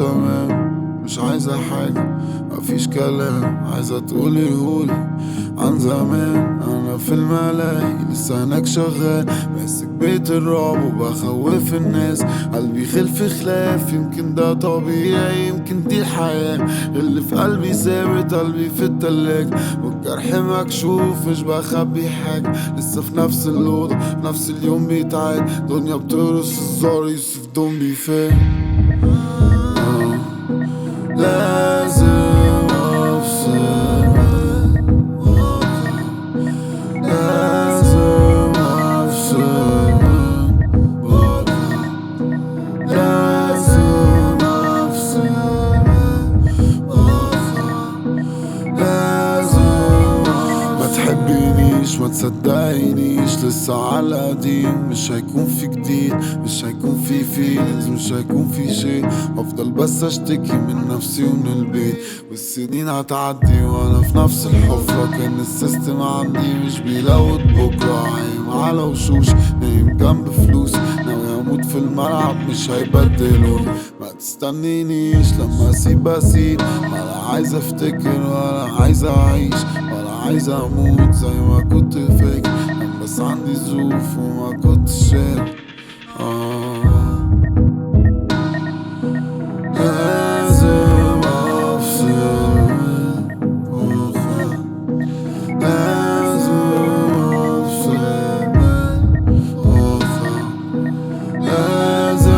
تمام مش عايزة حاجة مفيش كلام عايزة تقولي هولي عن زمان. أنا في الملاهي لسه هناك شغال ماسك بيت الرعب وبخوف الناس. قلبي خلف خلاف يمكن ده طبيعي يمكن دي الحياة. اللي في قلبي ثابت قلبي في التلاجة والجرح مكشوف مش بخبي حاجة. لسه في نفس الأوضة في نفس اليوم بيتعاد. دنيا بترقص الزار يوسف دون بيفاق. لازم أفصل لازم أفصل لازم أفصل لازم. ما تحبينيش ما تصدقينيش لسه على القديم. مش هيكون في جديد مش هيكون في فيلينجز مش هيكون في شيء. افضل بس اشتكي من نفسي ومن البيت والسنين هتعدي وانا في نفس الحفرة. كان السيستم عندي مش بيلوت بكرة. عايم على وشوش نايم جنب فلوس ناوي اموت في الملعب مش هيبدلوني. ما تستنينيش لما اسيب ولا عايز افتكر ولا عايز اعيش ولا عايز اموت زي ما كنت فاكر. بس عندي ظروف وما كنتش شايف. لازم أفصل لازم أفصل لازم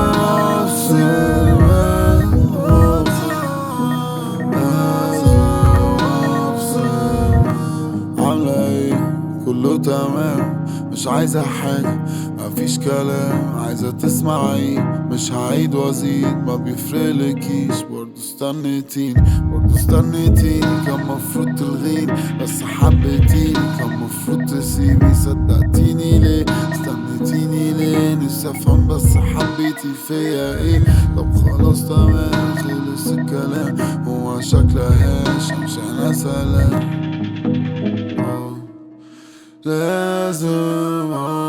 أفصل. على ايه كله تمام مش عايزة حاجة مفيش كلام عايزة تسمعي مش هعيد وازيد ما بيفرقلكيش. برضو استنيتيني كان مفروض تلغيني بس حبيتيني كان مفروض تسيبي. صدقتيني ليه استنيتيني ليه نفسي افهم بس حبيتي فيا ايه. طب خلاص تمام خلص الكلام هو شكلهاش مش انا سلام. لازم